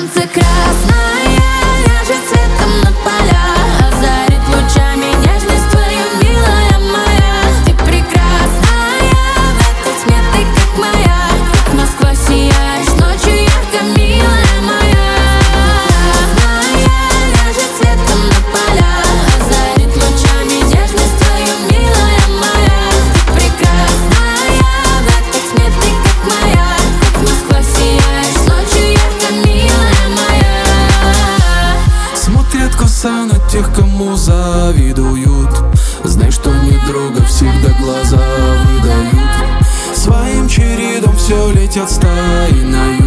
Солнце красное ляжет светом на поля, озарит лучами нежность твою, милая моя. Ты прекрасная, в этой тьме ты как моя, как Москва сияешь ночью ярко, милая моя. Красная ляжет светом на поля, озарит лучами нежность твою, милая моя. Ты прекрасная, в этой тьме ты как моя, как Москва сияешь ночью ярко, милая моя. Смотрят косо на тех, кому завидуют. Знай, что не друга всегда глаза выдают. Своим чередом все летят стаи на